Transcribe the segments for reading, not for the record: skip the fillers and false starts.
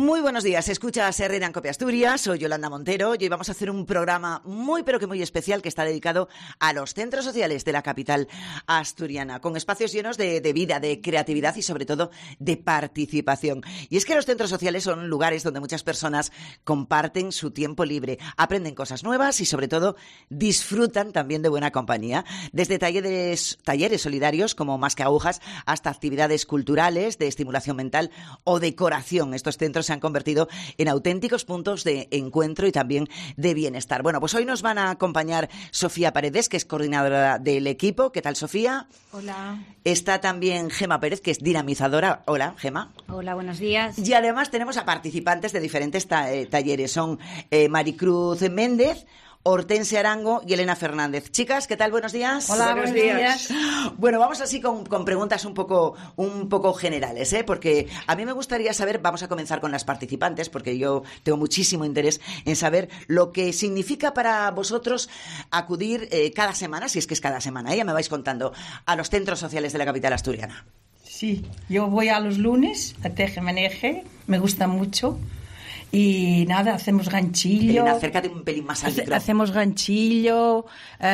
Muy buenos días, escuchas Herrera en Cope Asturias, soy Yolanda Montero y hoy vamos a hacer un programa muy pero que muy especial que está dedicado a los centros sociales de la capital asturiana, con espacios llenos de vida, de creatividad y sobre todo de participación. Y es que los centros sociales son lugares donde muchas personas comparten su tiempo libre, aprenden cosas nuevas y sobre todo disfrutan también de buena compañía, desde talleres solidarios como Más que Agujas hasta actividades culturales, de estimulación mental o decoración. Estos centros se han convertido en auténticos puntos de encuentro y también de bienestar. Bueno, pues hoy nos van a acompañar Sofía Paredes, que es coordinadora del equipo. ¿Qué tal, Sofía? Hola. Está también Gema Pérez, que es dinamizadora. Hola, Gema. Hola, buenos días. Y además tenemos a participantes de diferentes talleres. Son Maricruz Méndez, Hortensia Arango y Elena Fernández. Chicas, ¿qué tal? Buenos días. Hola, buenos días. Bueno, vamos así con preguntas un poco generales, porque a mí me gustaría saber, vamos a comenzar con las participantes, porque yo tengo muchísimo interés en saber lo que significa para vosotros acudir cada semana, si es que es cada semana, ya me vais contando, a los centros sociales de la capital asturiana. Sí, yo voy a los lunes a Teje-Meneje, me gusta mucho. Y nada, hacemos ganchillo. Elena, acércate un pelín más al micrófono. Hacemos ganchillo,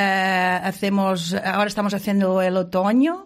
ahora estamos haciendo el otoño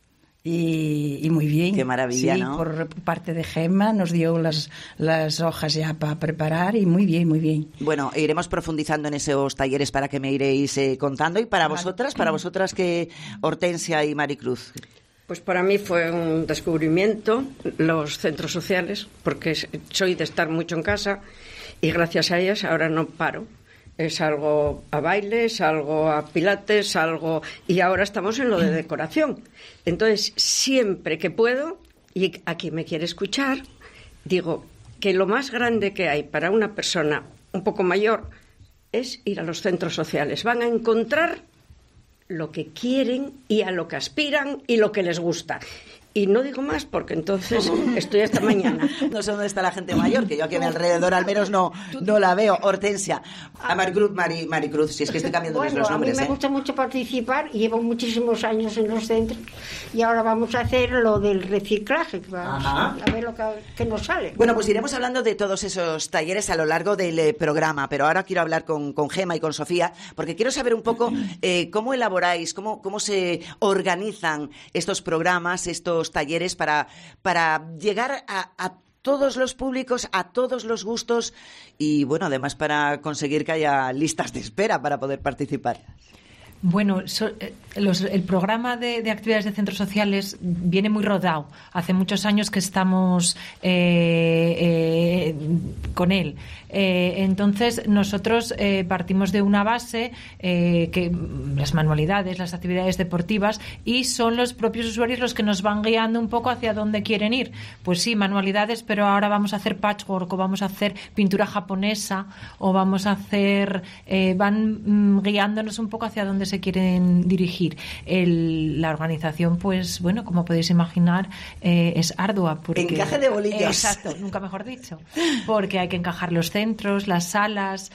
y muy bien. Qué maravilla, sí, ¿no? Por parte de Gemma nos dio las hojas ya para preparar y muy bien, muy bien. Bueno, iremos profundizando en esos talleres para que me iréis contando. Y para vosotras que Hortensia y Maricruz. Pues para mí fue un descubrimiento los centros sociales, porque soy de estar mucho en casa y gracias a ellas ahora no paro. Salgo a baile, salgo a pilates, y ahora estamos en lo de decoración. Entonces, siempre que puedo, y a quien me quiere escuchar, digo que lo más grande que hay para una persona un poco mayor es ir a los centros sociales. Van a encontrar lo que quieren y a lo que aspiran y lo que les gusta. Y no digo más porque entonces estoy hasta mañana. No sé dónde está la gente mayor, que yo aquí a mi alrededor al menos no la veo. Hortensia, a Maricruz, si es que estoy cambiando los nombres. A mí me gusta mucho participar, llevo muchísimos años en los centros y ahora vamos a hacer lo del reciclaje, que vamos a ver lo que nos sale. Bueno, pues iremos hablando de todos esos talleres a lo largo del programa, pero ahora quiero hablar con Gema y con Sofía, porque quiero saber un poco cómo elaboráis, cómo se organizan estos programas, estos talleres para llegar a todos los públicos, a todos los gustos y, bueno, además para conseguir que haya listas de espera para poder participar. Bueno, el programa de actividades de centros sociales viene muy rodado. Hace muchos años que estamos con él. Entonces, nosotros partimos de una base que las manualidades, las actividades deportivas, y son los propios usuarios los que nos van guiando un poco hacia dónde quieren ir. Pues sí, manualidades, pero ahora vamos a hacer patchwork o vamos a hacer pintura japonesa o vamos a hacer... van guiándonos un poco hacia dónde se quieren dirigir. La organización, pues bueno, como podéis imaginar, es ardua. Porque, encaje de bolillos. Exacto, nunca mejor dicho. Porque hay que encajar los centros, las salas,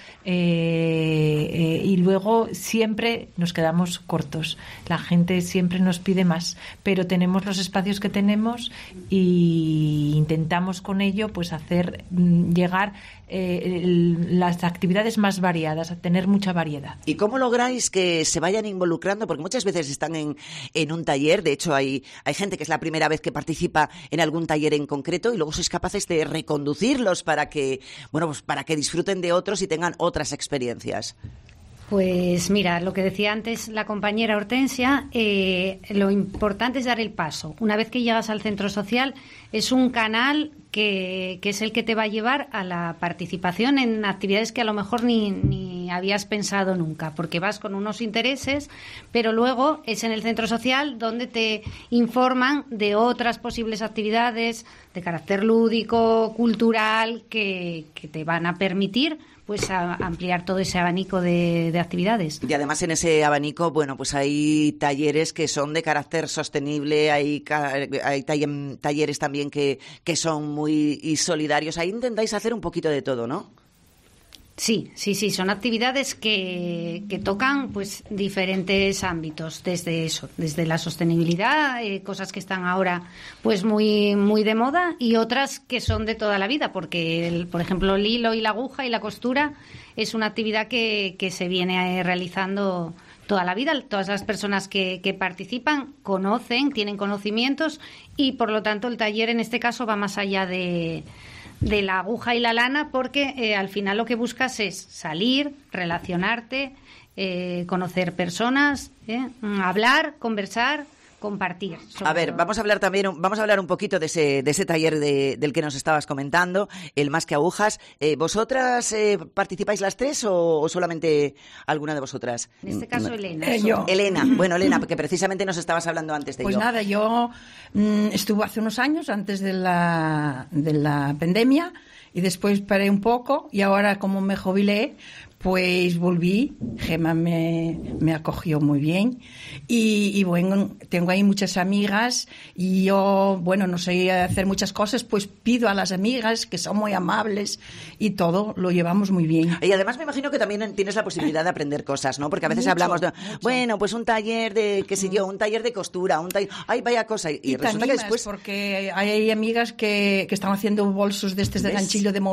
y luego siempre nos quedamos cortos. La gente siempre nos pide más, pero tenemos los espacios que tenemos y intentamos con ello pues hacer llegar las actividades más variadas, a tener mucha variedad. ¿Y cómo lográis que se vayan involucrando? Porque muchas veces están en un taller, de hecho hay gente que es la primera vez que participa en algún taller en concreto y luego sois capaces de reconducirlos para que disfruten de otros y tengan otras experiencias. Pues mira, lo que decía antes la compañera Hortensia, lo importante es dar el paso. Una vez que llegas al centro social, es un canal que es el que te va a llevar a la participación en actividades que a lo mejor ni habías pensado nunca, porque vas con unos intereses, pero luego es en el centro social donde te informan de otras posibles actividades de carácter lúdico, cultural, que te van a permitir pues a ampliar todo ese abanico de actividades. Y además en ese abanico, bueno, pues hay talleres que son de carácter sostenible, hay talleres también que son muy solidarios. Ahí intentáis hacer un poquito de todo, ¿no? Sí, son actividades que tocan pues diferentes ámbitos, desde la sostenibilidad, cosas que están ahora pues muy de moda, y otras que son de toda la vida, porque por ejemplo el hilo y la aguja y la costura es una actividad que se viene realizando toda la vida. Todas las personas que participan tienen conocimientos, y por lo tanto el taller en este caso va más allá de la aguja y la lana, porque al final lo que buscas es salir, relacionarte, conocer personas, hablar, conversar, compartir. A ver, vamos a hablar un poquito de ese taller del que nos estabas comentando, el Más que Agujas. ¿Vosotras participáis las tres o solamente alguna de vosotras? En este caso, Elena. Yo. Elena, porque precisamente nos estabas hablando antes de Pues ello. nada, yo estuve hace unos años, antes de la pandemia, y después paré un poco, y ahora como me jubilé, pues volví. Gemma me acogió muy bien, y bueno, tengo ahí muchas amigas, y yo, bueno, no sé hacer muchas cosas, pues pido a las amigas, que son muy amables, y todo lo llevamos muy bien. Y además me imagino que también tienes la posibilidad de aprender cosas, ¿no? Porque a veces hablamos de, bueno, pues un taller de, qué sé yo, un taller de costura, ay, vaya cosa, y resulta que después... porque hay amigas que están haciendo bolsos de ganchillo de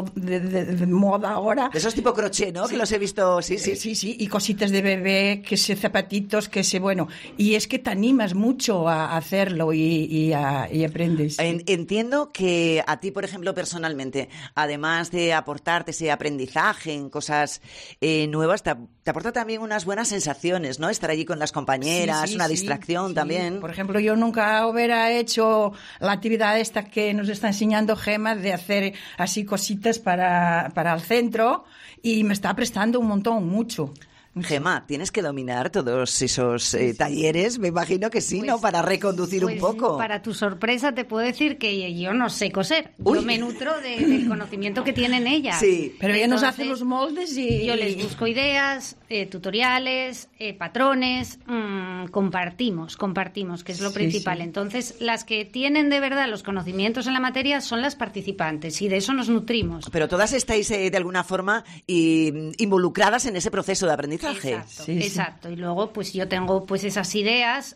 moda ahora. De esos tipo crochet, ¿no? Sí. Que los he visto, sí. Sí, y cositas de bebé, zapatitos, bueno, y es que te animas mucho a hacerlo y aprendes. Entiendo que a ti, por ejemplo, personalmente, además de aportarte ese aprendizaje en cosas nuevas, te aporta también unas buenas sensaciones, ¿no? Estar allí con las compañeras, una distracción también. Por ejemplo, yo nunca hubiera hecho la actividad esta que nos está enseñando Gemma, de hacer así cositas para el centro, y me está prestando un montón, mucho. Gemma, tienes que dominar todos esos talleres, me imagino que sí, pues, ¿no? Para reconducir un poco. Para tu sorpresa te puedo decir que yo no sé coser. Uy. Yo me nutro del conocimiento que tienen ellas. Sí, pero ella nos hace los moldes y... Yo les busco ideas, tutoriales, patrones, compartimos, que es lo principal. Sí. Entonces, las que tienen de verdad los conocimientos en la materia son las participantes, y de eso nos nutrimos. Pero todas estáis de alguna forma involucradas en ese proceso de aprendizaje. Exacto. Y luego pues yo tengo pues esas ideas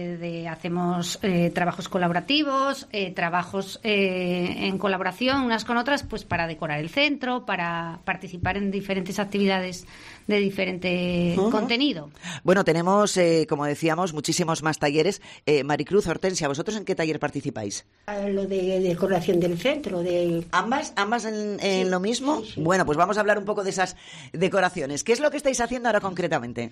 hacemos trabajos colaborativos, trabajos en colaboración unas con otras, pues para decorar el centro, para participar en diferentes actividades de diferente contenido. Bueno, tenemos, como decíamos, muchísimos más talleres. Maricruz, Hortensia, ¿vosotros en qué taller participáis? Lo de decoración del centro. ¿Ambas en lo mismo? Sí. Bueno, pues vamos a hablar un poco de esas decoraciones. ¿Qué es lo que estáis haciendo ahora concretamente?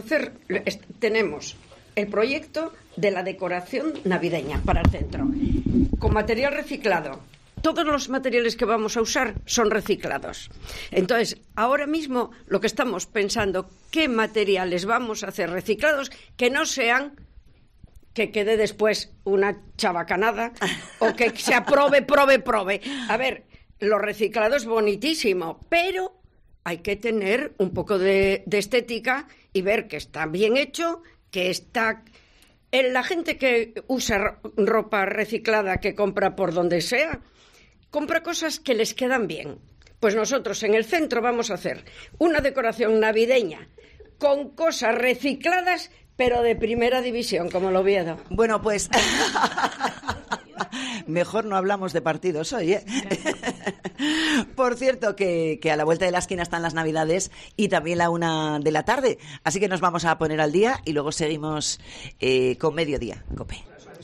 Tenemos el proyecto de la decoración navideña para el centro, con material reciclado. Todos los materiales que vamos a usar son reciclados. Entonces, ahora mismo lo que estamos pensando, ¿qué materiales vamos a hacer reciclados que no sean que quede después una chabacanada o que se aprove? A ver, lo reciclado es bonitísimo, pero hay que tener un poco de estética y ver que está bien hecho, que está... La gente que usa ropa reciclada, que compra por donde sea, compra cosas que les quedan bien. Pues nosotros en el centro vamos a hacer una decoración navideña con cosas recicladas, pero de primera división, como el Oviedo. Bueno, pues mejor no hablamos de partidos hoy, ¿eh? Por cierto, que a la vuelta de la esquina están las Navidades y también la 1 de la tarde. Así que nos vamos a poner al día y luego seguimos con Mediodía Cope.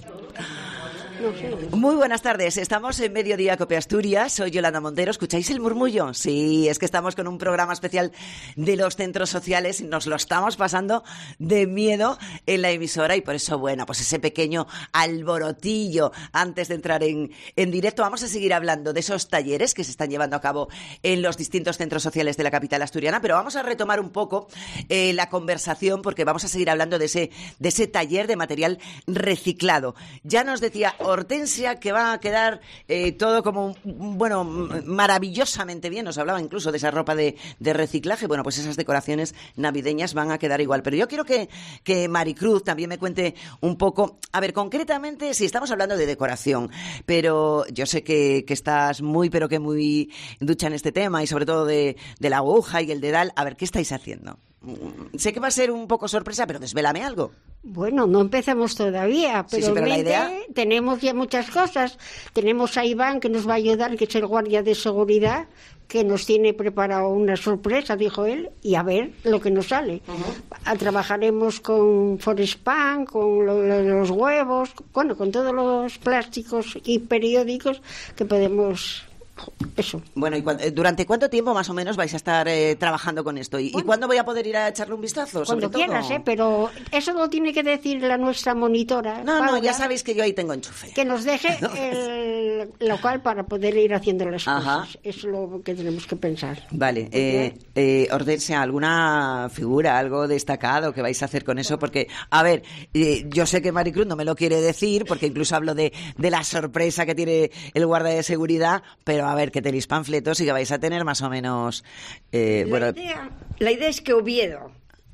Muy buenas tardes, estamos en Mediodía Cope Asturias, soy Yolanda Montero. ¿Escucháis el murmullo? Sí, es que estamos con un programa especial de los centros sociales y nos lo estamos pasando de miedo en la emisora, y por eso, bueno, pues ese pequeño alborotillo antes de entrar en directo. Vamos a seguir hablando de esos talleres que se están llevando a cabo en los distintos centros sociales de la capital asturiana, pero vamos a retomar un poco la conversación, porque vamos a seguir hablando de ese taller de material reciclado. Ya nos decía Hortensia, que va a quedar todo como, bueno, maravillosamente bien. Nos hablaba incluso de esa ropa de reciclaje. Bueno, pues esas decoraciones navideñas van a quedar igual. Pero yo quiero que Maricruz también me cuente un poco, a ver, concretamente, si estamos hablando de decoración, pero yo sé que estás muy, pero que muy ducha en este tema, y sobre todo de la aguja y el dedal. A ver, ¿qué estáis haciendo? Sé que va a ser un poco sorpresa, pero desvélame algo. Bueno, no empezamos todavía, pero, pero la idea... tenemos ya muchas cosas. Tenemos a Iván, que nos va a ayudar, que es el guardia de seguridad, que nos tiene preparado una sorpresa, dijo él, y a ver lo que nos sale. Trabajaremos con Forespan, con los huevos, bueno, con todos los plásticos y periódicos que podemos... Eso. Bueno, ¿y durante cuánto tiempo más o menos vais a estar trabajando con esto? ¿Y cuándo voy a poder ir a echarle un vistazo? Cuando quieras, pero eso lo tiene que decir la nuestra monitora. No, Paula, no, ya sabéis que yo ahí tengo enchufe. Que nos deje el local para poder ir haciendo las cosas. Eso es lo que tenemos que pensar. Vale. Hortensia, ¿alguna figura, algo destacado que vais a hacer con eso? Porque, a ver, yo sé que Maricruz no me lo quiere decir, porque incluso hablo de la sorpresa que tiene el guardia de seguridad, pero a ver, que tenéis panfletos y que vais a tener más o menos... La idea es que Oviedo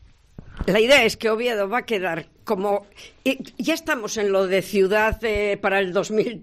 va a quedar como... ya estamos en lo de ciudad para el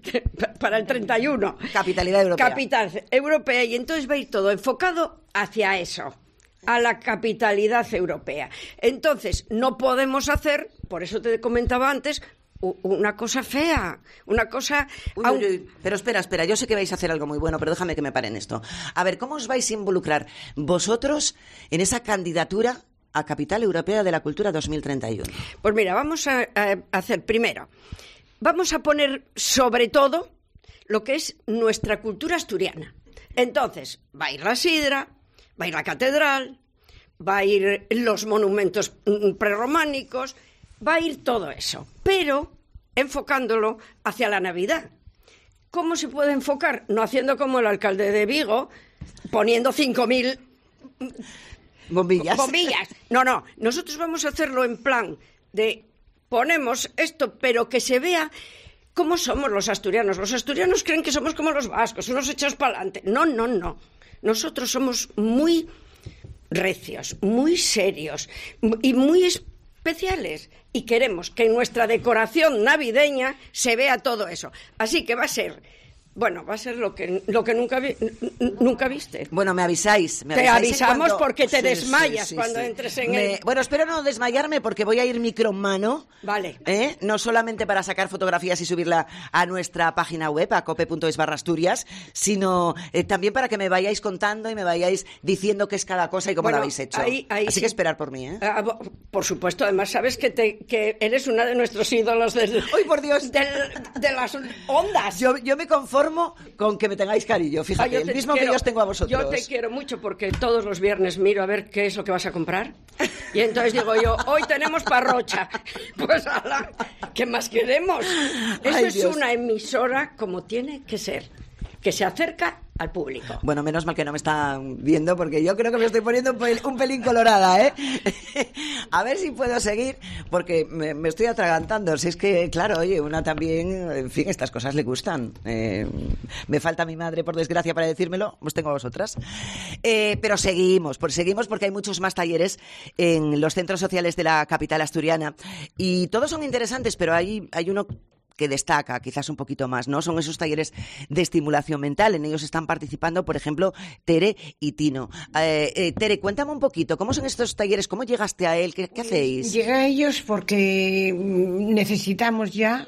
31. Capitalidad europea. Capital europea, y entonces va a ir todo enfocado hacia eso, a la capitalidad europea. Entonces, no podemos hacer, por eso te comentaba antes... una cosa fea, una cosa... Uy. Pero espera, yo sé que vais a hacer algo muy bueno, pero déjame que me pare en esto. A ver, ¿cómo os vais a involucrar vosotros en esa candidatura a Capital Europea de la Cultura 2031? Pues mira, vamos a hacer primero, vamos a poner sobre todo lo que es nuestra cultura asturiana. Entonces, va a ir la sidra, va a ir la catedral, va a ir los monumentos prerrománicos... Va a ir todo eso, pero enfocándolo hacia la Navidad. ¿Cómo se puede enfocar? No haciendo como el alcalde de Vigo, poniendo 5.000 bombillas. No, nosotros vamos a hahacerlo en plan de ponemos esto, pero que se vea cómo somos los asturianos. Los asturianos creen que somos como los vascos, unos echados para adelante. No. Nosotros somos muy recios, muy serios y muy especiales, y queremos que en nuestra decoración navideña se vea todo eso. Así que va a ser lo que nunca viste. Bueno, me avisáis. Te avisamos porque te desmayas cuando entres en el... Bueno, espero no desmayarme porque voy a ir micro en mano. Vale. No solamente para sacar fotografías y subirla a nuestra página web, a cope.es/Asturias, sino también para que me vayáis contando y me vayáis diciendo qué es cada cosa y cómo lo habéis hecho. Ahí Así sí. que esperar por mí, por supuesto, además sabes que eres una de nuestros ídolos ¡ay, por Dios! de las ondas. Yo me conformo con que me tengáis cariño, fíjate, el mismo que yo os tengo a vosotros. Yo te quiero mucho porque todos los viernes miro a ver qué es lo que vas a comprar y entonces digo yo, hoy tenemos parrocha. Pues ala, ¿qué más queremos? Eso es Dios. Una emisora como tiene que ser, que se acerca al público. Bueno, menos mal que no me están viendo porque yo creo que me estoy poniendo un pelín colorada, ¿eh? A ver si puedo seguir porque me estoy atragantando. Si es que, claro, oye, una también, en fin, estas cosas le gustan. Me falta mi madre, por desgracia, para decírmelo, pues tengo a vosotras. Pero seguimos porque hay muchos más talleres en los centros sociales de la capital asturiana y todos son interesantes, pero hay uno que destaca quizás un poquito más, ¿no? Son esos talleres de estimulación mental. En ellos están participando, por ejemplo, Tere y Tino. Tere, cuéntame un poquito, ¿cómo son estos talleres? ¿Cómo llegaste a él? ¿Qué hacéis? Llegué a ellos porque necesitamos ya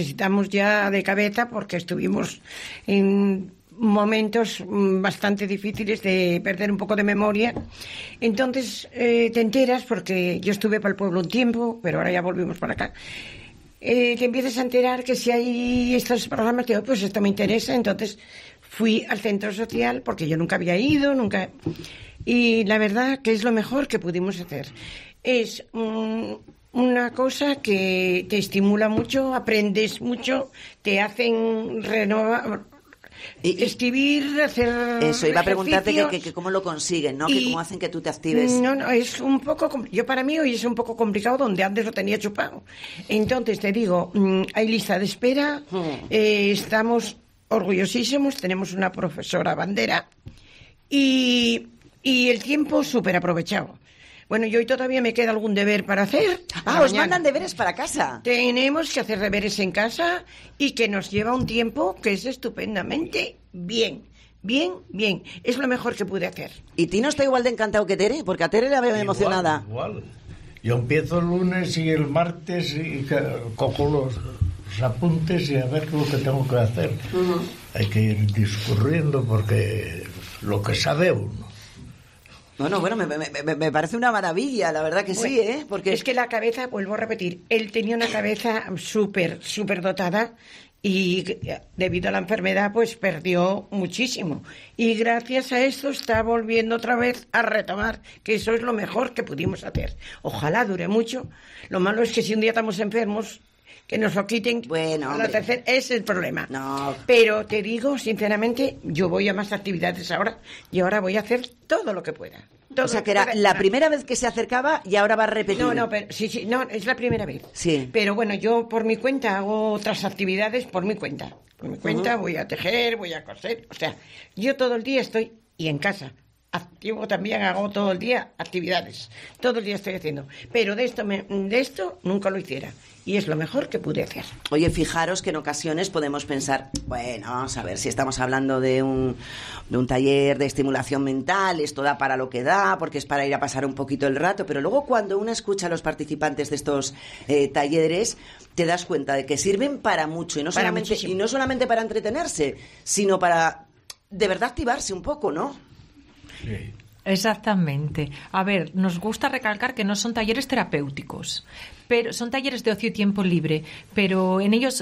de cabeza, porque estuvimos en momentos bastante difíciles de perder un poco de memoria. Entonces te enteras, porque yo estuve para el pueblo un tiempo, pero ahora ya volvimos para acá. Te empiezas a enterar que si hay estos programas, digo, pues esto me interesa. Entonces fui al centro social porque yo nunca había ido, y la verdad que es lo mejor que pudimos hacer. Es una cosa que te estimula mucho, aprendes mucho, te hacen escribir, hacer eso, iba a preguntarte ejercicios. que cómo lo consiguen, ¿no? Que cómo hacen que tú te actives. No, es un poco... Yo para mí hoy es un poco complicado donde antes lo tenía chupado. Entonces, te digo, hay lista de espera, estamos orgullosísimos, tenemos una profesora bandera y el tiempo súper aprovechado. Bueno, yo hoy todavía me queda algún deber para hacer. Os mandan deberes para casa. Tenemos que hacer deberes en casa y que nos lleva un tiempo que es estupendamente bien. Bien. Es lo mejor que pude hacer. ¿Y Tino está igual de encantado que Tere? Porque a Tere la veo emocionada. Igual. Yo empiezo el lunes y el martes y cojo los apuntes y a ver lo que tengo que hacer. Hay que ir discurriendo porque lo que sabe uno. Bueno, me parece una maravilla, la verdad que bueno, sí, ¿eh? Porque es que la cabeza, vuelvo a repetir, él tenía una cabeza súper dotada y debido a la enfermedad pues perdió muchísimo. Y gracias a esto está volviendo otra vez a retomar, que eso es lo mejor que pudimos hacer. Ojalá dure mucho. Lo malo es que si un día estamos enfermos, que nos lo quiten a la tercera, es el problema. No. Pero te digo, sinceramente, yo voy a más actividades ahora y ahora voy a hacer todo lo que pueda. O sea, que era la primera vez que se acercaba y ahora va a repetir. Pero sí, es la primera vez. Sí. Pero bueno, yo por mi cuenta hago otras actividades por mi cuenta. Por mi cuenta voy a tejer, voy a coser. O sea, yo todo el día estoy, y en casa, activo también, hago todo el día actividades. Todo el día estoy haciendo. Pero de esto nunca lo hiciera. Y es lo mejor que pude hacer. Oye, fijaros que en ocasiones podemos pensar, bueno, vamos a ver, si estamos hablando de un taller de estimulación mental, esto da para lo que da, porque es para ir a pasar un poquito el rato, pero luego cuando uno escucha a los participantes de estos talleres, te das cuenta de que sirven para mucho, y no solamente para entretenerse, sino para de verdad activarse un poco, ¿no? Sí. Exactamente. A ver, nos gusta recalcar que no son talleres terapéuticos, pero son talleres de ocio y tiempo libre, pero en ellos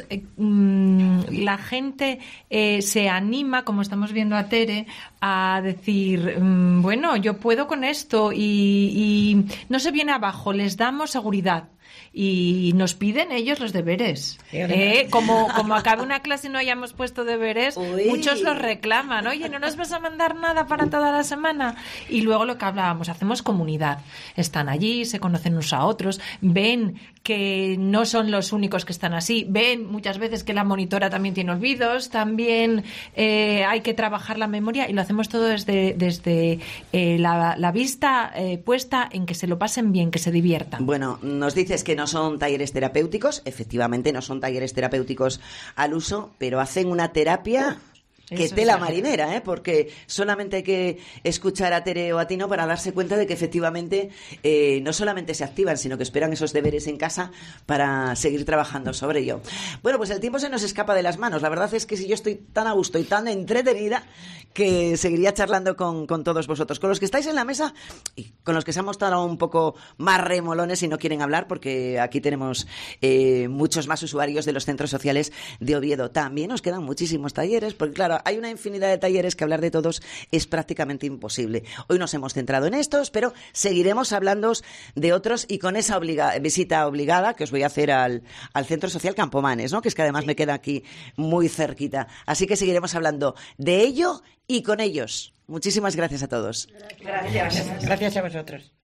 la gente se anima, como estamos viendo a Tere, a decir, bueno, yo puedo con esto y no se viene abajo, les damos seguridad. Y nos piden ellos los deberes. Como acabe una clase y no hayamos puesto deberes, muchos los reclaman. Oye, ¿no nos vas a mandar nada para toda la semana? Y luego lo que hablábamos, hacemos comunidad. Están allí, se conocen unos a otros, ven que no son los únicos que están así, ven muchas veces que la monitora también tiene olvidos, también hay que trabajar la memoria, y lo hacemos todo desde la vista puesta en que se lo pasen bien, que se diviertan. Bueno, nos dices que no son talleres terapéuticos, efectivamente no son talleres terapéuticos al uso, pero hacen una terapia que tela marinera, porque solamente hay que escuchar a Tere o a Tino para darse cuenta de que efectivamente no solamente se activan, sino que esperan esos deberes en casa para seguir trabajando sobre ello. Bueno, pues el tiempo se nos escapa de las manos. La verdad es que si yo estoy tan a gusto y tan entretenida que seguiría charlando con todos vosotros, con los que estáis en la mesa y con los que se han mostrado un poco más remolones y no quieren hablar, porque aquí tenemos muchos más usuarios de los centros sociales de Oviedo. También nos quedan muchísimos talleres, porque claro, hay una infinidad de talleres que hablar de todos es prácticamente imposible. Hoy nos hemos centrado en estos, pero seguiremos hablando de otros, y con esa visita obligada que os voy a hacer al Centro Social Campomanes, ¿no? Que es que además me queda aquí muy cerquita. Así que seguiremos hablando de ello y con ellos. Muchísimas gracias a todos. Gracias a vosotros.